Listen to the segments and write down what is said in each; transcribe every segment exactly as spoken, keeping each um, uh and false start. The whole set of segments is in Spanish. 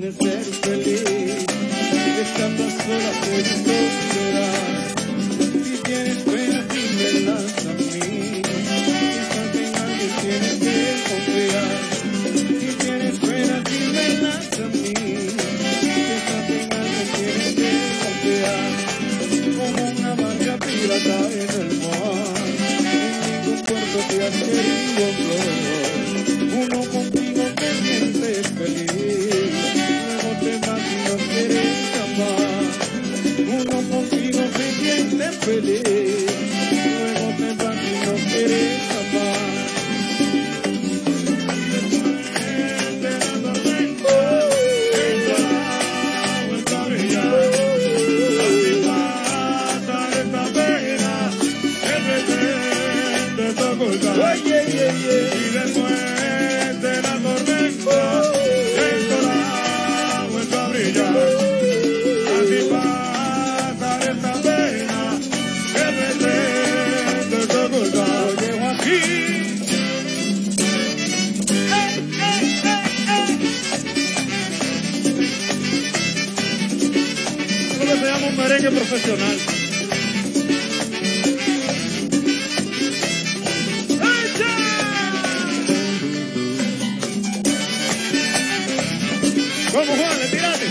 de ser feliz. Estando sola puedes llorar. Si tienes pena, dímelas a mí. Piensa que en alguien tienes que confiar. Si tienes pena, dímelas a mí. Piensa que en alguien tienes que confiar. Como una barca pirata en el mar, en ningún puerto te has querido flor. Uno contigo te sientes feliz, luego te vas y no quieres amar. Uno contigo te sientes feliz, luego te vas y no quieres amar. Oye, yeah, yeah. Y después de la tormenta, el dorado vuelve a brillar. Así pasa esta pena que pretende ocultar. Oye, Joaquín. ¡Eh, eh, eh, eh! Eso se llama un merengue profesional. Vamos, Juan, le tirate.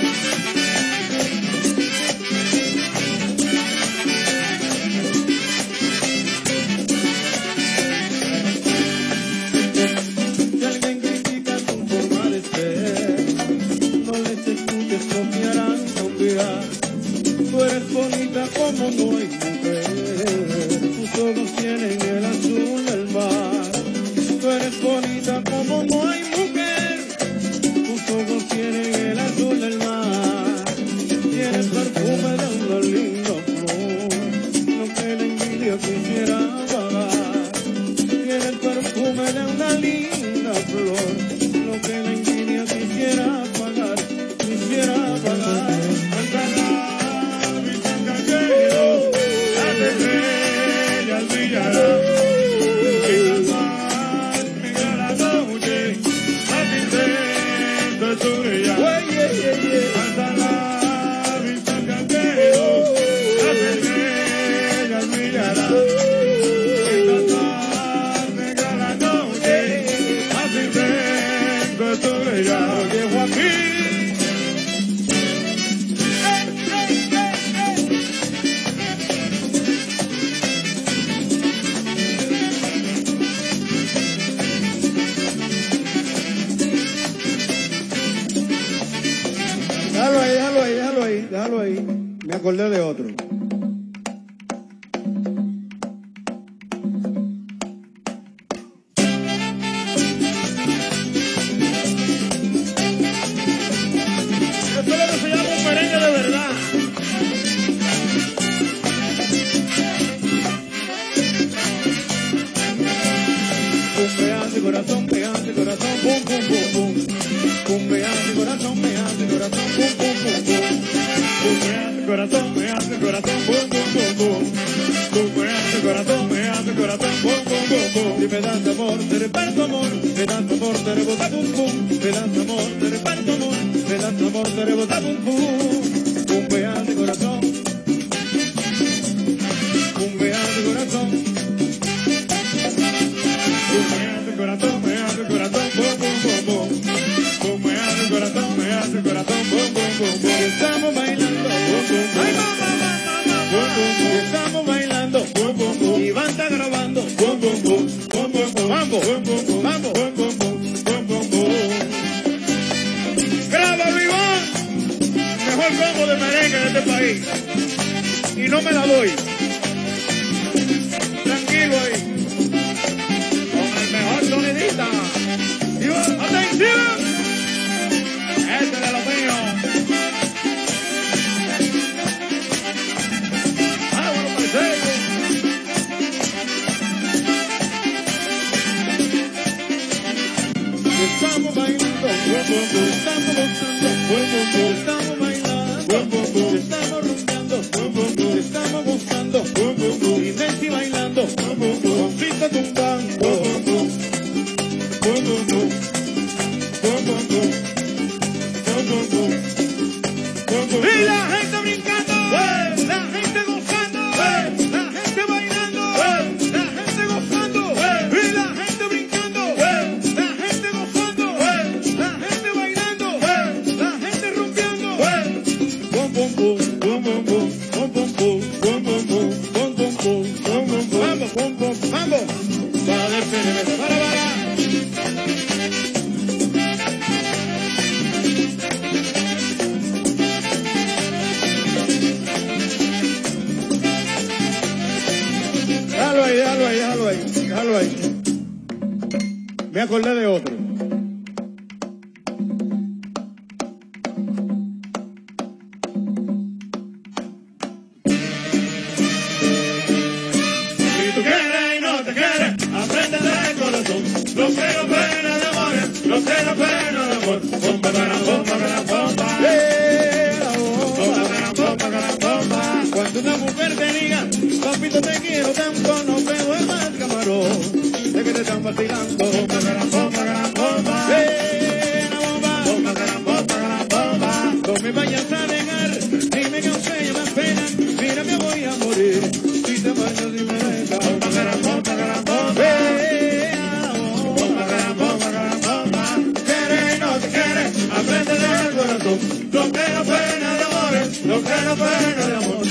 Si alguien critica tu forma de ser, no les escuches, no te harán confiar. Tú eres bonita como no hay mujer, tus ojos tienen el azul del mar. Tú eres bonita como no hay mujer, tus ojos tienen el azul del mar. Tienes perfume de una linda flor, lo que la envidia quisiera pagar. Tienes perfume de una linda flor, lo que la envidia quisiera pagar, quisiera pagar. Cantará, mi canquero, las estrellas brillarán. Déjalo ahí, déjalo ahí, déjalo ahí, déjalo ahí. Me acordé de otro. Esto es lo que se llama un merengue de verdad. Pumpeante corazón, peante corazón, pum, pum, pum, pum. Pumpeante corazón, peante corazón, pum, pum, pum, pum. Pumpeante corazón, peante corazón, pum, pum, pum, pum. Pumpeante corazón, peante corazón, pum, pum, pum, pum. Si me das amor, te reparto amor. Me das amor, te rebota, pum, pum. Me das amor, te reparto amor. Me das amor, te rebota, pum, pum. Pumpeante corazón. Pumpeante corazón. Pumpeante corazón, peante corazón, pum, pum, pum, pum. Pumpeante corazón, peante corazón, pum, pum, pum, pum. Estamos bailando, pum, pum, pum. Ay, mamá, mamá, pum, pum, pum. Estamos bailando, pum, pum, pum. Iván está grabando, pum, pum, pum. Pum, pum, pum. Mambo, pum, pum, pum. Mambo, pum, pum, pum. Pum, pum, pum. Graba, Iván. Mejor combo de merengue de este país. Y no me la doy. Tranquilo ahí. Mejor sonidita. ¡Atención! Este de lo mío. ¡Ah, bueno, parcero! Estamos bailando, estamos gozando, estamos bailando, estamos roncando, estamos gozando, y Messi bailando, con pista tumbando. acordé de otro. Si tú quieres y no te quieres, aprende del corazón. Lo que no pena de amor, lo que no pena de amor. Bomba, cara, bomba, cara, bomba. Eh, la bomba, cara, bomba, cara, bomba. Cuando una mujer te diga, papito te quiero tanto, no puedo el más camarón. De que te están vacilando. Bomba, cara, bomba, cara, bomba. Eh, la bomba, bomba, cara, bomba, cara, bomba. No me vayas a negar, dime que usted me pena. Mira que voy a morir. Si te marchas y me dejas. Bomba, cara, bomba, cara, bomba. Eh, la bomba, cara, bomba, cara, bomba. Quiere y no te quiere, aprende del corazón. Lo que no pena de amores, lo que no pena de amor.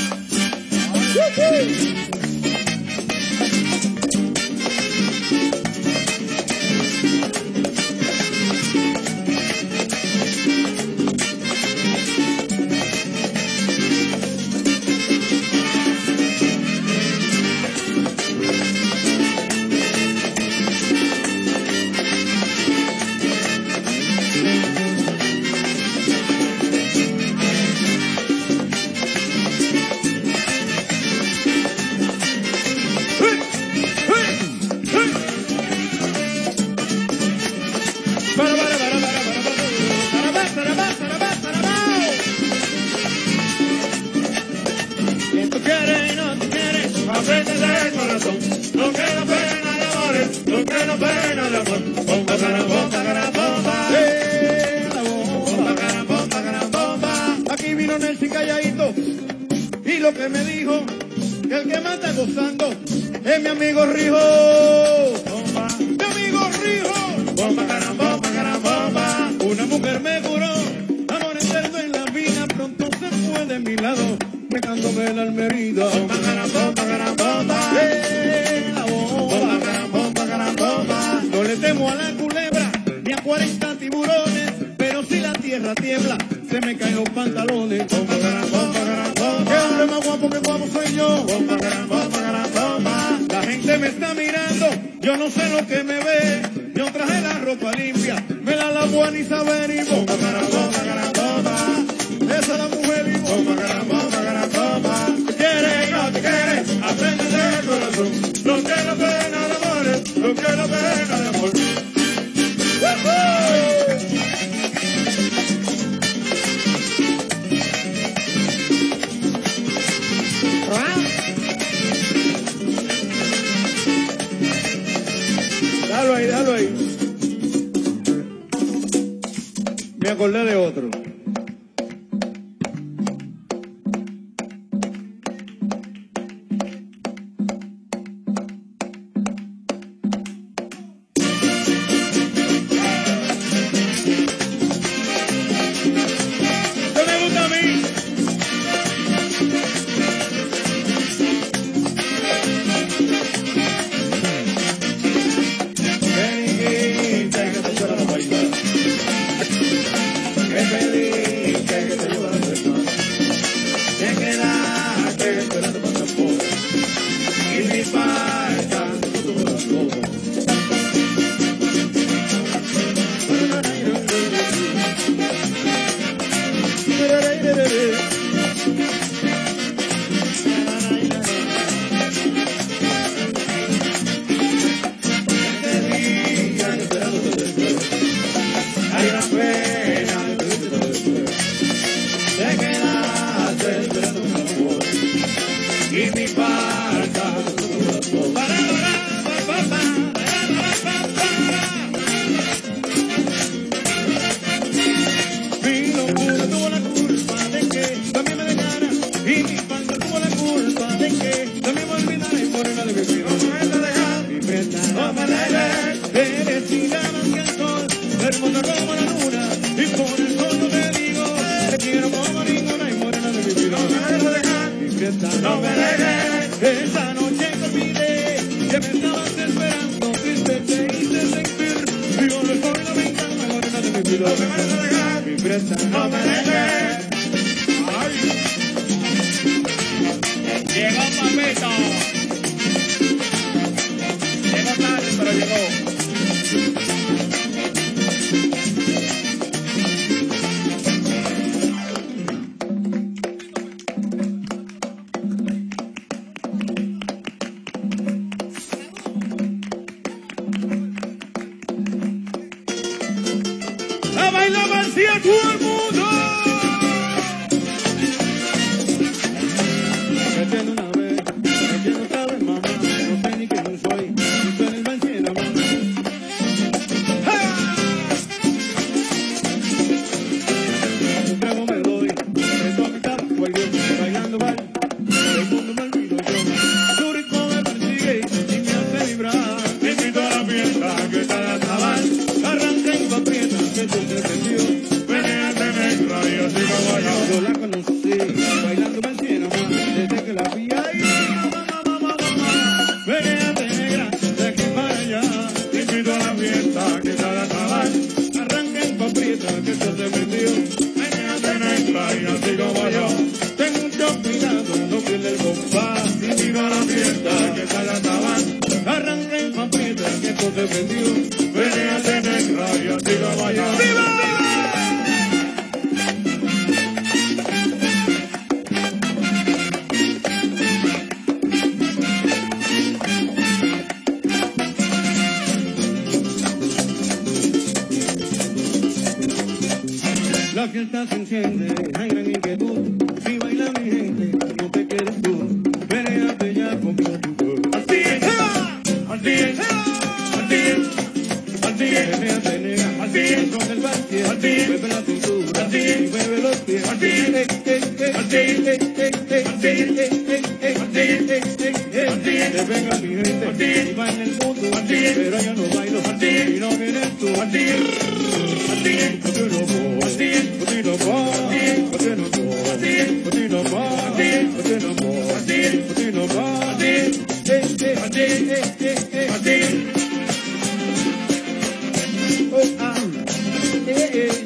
Aprende del corazón, lo que no pena de amores, lo que no pena de amor. Bomba, cara, bomba, cara, bomba. Eh, la bomba, cara, bomba, cara, bomba. Aquí vino Nelson calladito y lo que me dijo, que el que más está gozando es mi amigo Rijo. Bomba, mi amigo Rijo. Bomba, cara, bomba, cara, bomba. Una mujer me curó, amor eterno en la vida, pronto se fue de mi lado. Dejándome el almerido. Bomba, cara, bomba, cara, bomba. Eh, la bomba, bomba, cara, bomba, cara, bomba. No le temo a la culebra ni a cuarenta tiburones, pero si la tierra tiembla, se me caen los pantalones. Bomba, cara, bomba, cara, bomba. ¿Qué hombre más guapo que guapo soy yo? Bomba, cara, bomba, cara, bomba. La gente me está mirando, yo no sé lo que me ve. Yo traje la ropa limpia, me la lavo a ni saber y bomba, cara, bomba, cara, bomba. Esa es la mujer y bomba, cara, bomba, cara, bomba. Quiere y no te quiere, aprende del corazón. Lo que no pena de amores, lo que no pena de amor. Dalo ahí, dalo ahí. Me acordé de otro. baila Marcia todo el mundo. Me tiene una vez, me tiene otra vez, mamá. No sé ni quién soy, ni soy el Marcia nada más. Un trago me doy, me tomo mi tabaco y yo bailando baile. El mundo me olvido yo. Tu ritmo me persigue y me hace vibrar. Te invito a la fiesta que está la sabal. Arranca y aprieta que tú te prendió. Venéate negra y así como yo. Yo la conocí bailando Marcia nada más. Desde que la vi ahí, mamá, mamá, mamá, mamá. Venéate negra de aquí para allá. Te invito a la fiesta que está la sabal. Arranca y aprieta que tú te prendió. Venéate negra y así como yo. Ten mucho cuidado, no pierdas el compás. Te invito a la fiesta que está la sabal. Arranca y aprieta que tú te prendió. Venéate negra y así como yo. ¡Viva! La fiesta se enciende, hay gran inquietud. Si baila mi gente, no te quedes tú. Venéate ya conmigo. Así es, así es, así es, así es. Venéate negra, así es. Con el baile, así es. Mueve la cintura, así es. Mueve los pies, así es. Así es, así es, así es. Que venga mi gente, así es. Y baila el mundo, así es. Pero yo no bailo, así es. Y no vienes tú, así es. Así es, porque no puedo, así es. Porque no puedo, así es. Porque no puedo, así es. Porque no puedo, así es. Porque no puedo, así es. Porque no puedo, así es. Así es, así es. Oh, ah, eh, eh.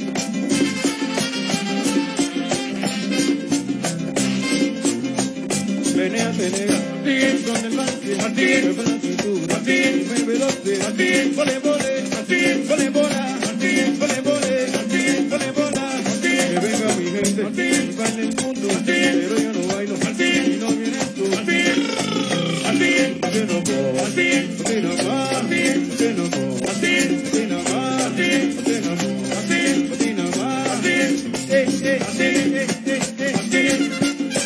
Venéate negra, así es, con el baile, así es, mueve la cintura, así es, mueve los pies, así es, vole, vole, así es, vole, bola, así es, vole, vole, así es, vole, bola, así es, que venga mi gente, así es, baila el mundo, así es, pero yo no bailo, así es, y no vienes tú, así es, así es, porque no puedo, así es, porque no puedo, así es, porque no puedo, así es, porque no puedo, así es, porque no puedo, así es, porque no puedo, así es, eh, eh, así es, eh, eh, eh, así es.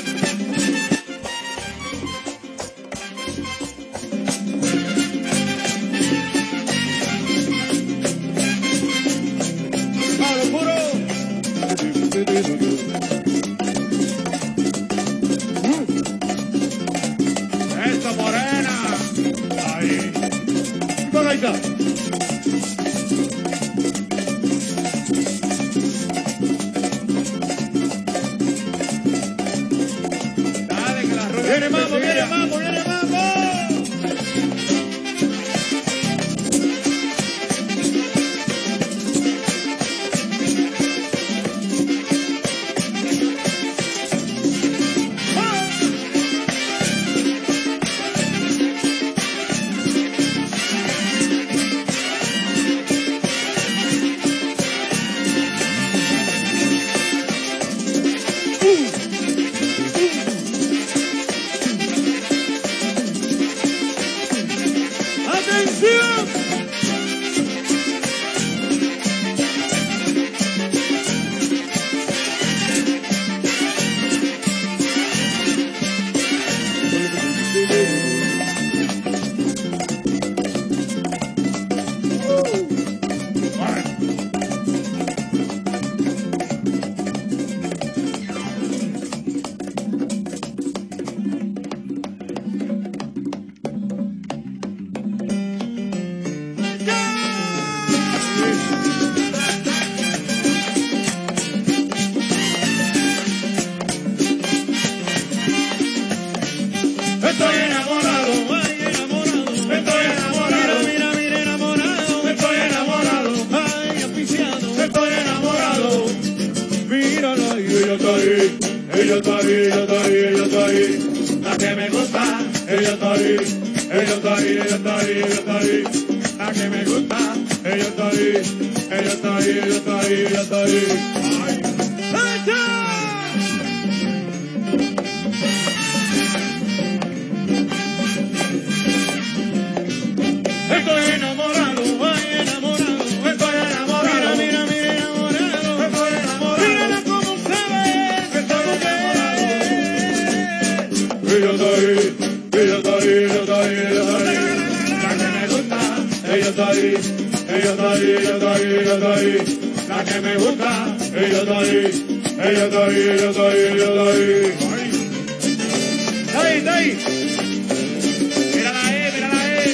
Esta morena, ahí, Por ahí está. dale que la rubia. Viene mambo, viene mambo, viene mambo. ¡Atención! Estoy enamorado, ay, enamorado. Estoy enamorado, mira, mira, enamorado. Estoy enamorado, ay, aficiado. Estoy enamorado. Mírala, y ella está ahí. Ella está ahí, ella está ahí, ella está ahí. La que me gusta, ella está ahí. Ella está ahí, ella está ahí, ella está ahí. La que me gusta, ella está ahí. Ella está ahí, ella está ahí, ella está ahí. Ay. ¡Echa! Estoy enamorado, ay, enamorado. Estoy enamorado. Mira, mira, mira, enamorado. la que me gusta, ella está ahí, ella está ahí, ella está ahí, ella está ahí. Está ahí, está ahí. Mírala ahí, mírala ahí.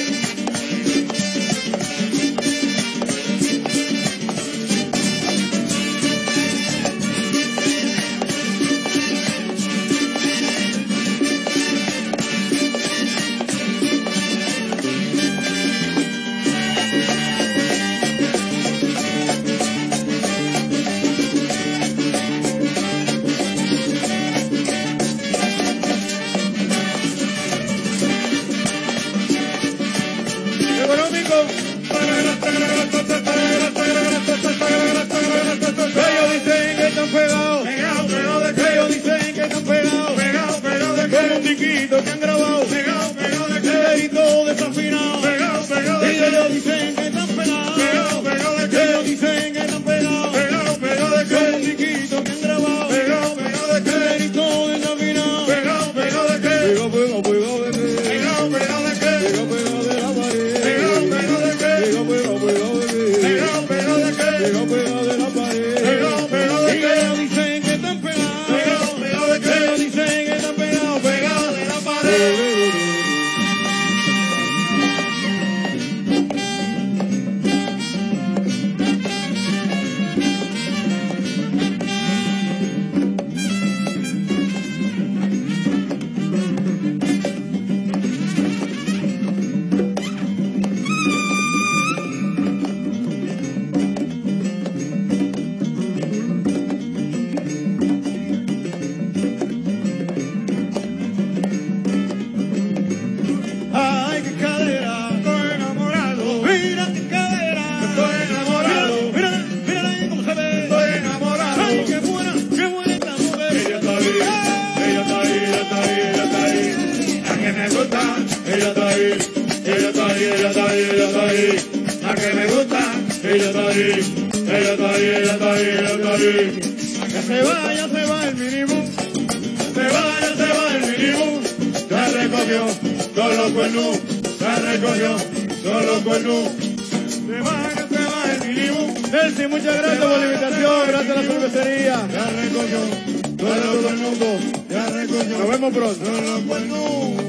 Ellos dicen que están pegados, Pegado, pegado de qué. ellos dicen que están pegados, Pegado, pegado de como un qué. tiquito que han grabado, Pegado, pegado de qué. dedito desafinado. Pegado, pegado de Y qué. ellos dicen que están pegados, Pegado, pegado de qué. ellos dicen que están pegados, Pegado, pegado de como un qué. tiquito que han grabado, Pegado, pegado de qué. dedito desafinado. Pegado, pegado de qué. Pegado, pegado, pegado de qué, Pegado, pegado de qué. pegado, pegado de la pared, Pegado, pegado de qué. pegado, pegado, pegado de qué, Pegado, pegado de qué. pegado, pegado de la pared. Pegado, pegado de Y qué. ellos dicen que están pegados, Pegado, pegado de qué. ellos dicen que están pegados, Pegado de la pared. Ay, qué cadera, Estoy enamorado. mira qué cadera, Estoy enamorado. mira, mira, mira ahí cómo se ve, Estoy enamorado. ay, qué buena, qué buena esta mujer, Ella está ahí, ella está ahí, ella está ahí, ella está ahí. La que me gusta, ella está ahí, ella está ahí, ella está ahí, ella está ahí. La que me gusta, ella está ahí, ella está ahí, ella está ahí, ella está ahí. que se vaya, se va el minibús, Se vaya, se va el minibús, se recogió todos los cuernos, se recogió todos los cuernos. se vaya, se va el minibús. Delcy, muchas gracias por la invitación, gracias a la cervecería, Ya recogió gracias a todo el mundo, ya recogió nos vemos pronto. todos los cuernos.